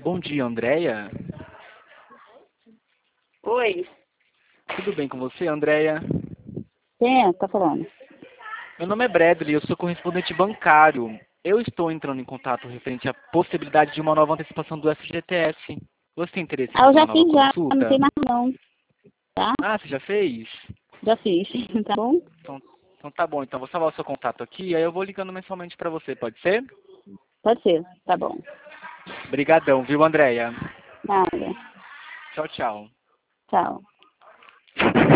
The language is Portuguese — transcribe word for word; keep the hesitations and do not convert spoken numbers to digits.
Bom dia, Andréia. Oi. Tudo bem com você, Andréia? Quem é? Tá falando? Meu nome é Bradley, eu sou correspondente bancário. Eu estou entrando em contato referente à possibilidade de uma nova antecipação do F G T S. Você tem interesse em Ah, eu fazer já uma nova fiz já, não consulta? tem mais não, tá? Ah, você já fez? Já fiz, tá bom? Então, então tá bom, então vou salvar o seu contato aqui, aí eu vou ligando mensalmente para você, pode ser? Pode ser, tá bom. Obrigadão, viu, Andréia? Nada. Tchau, tchau. Tchau.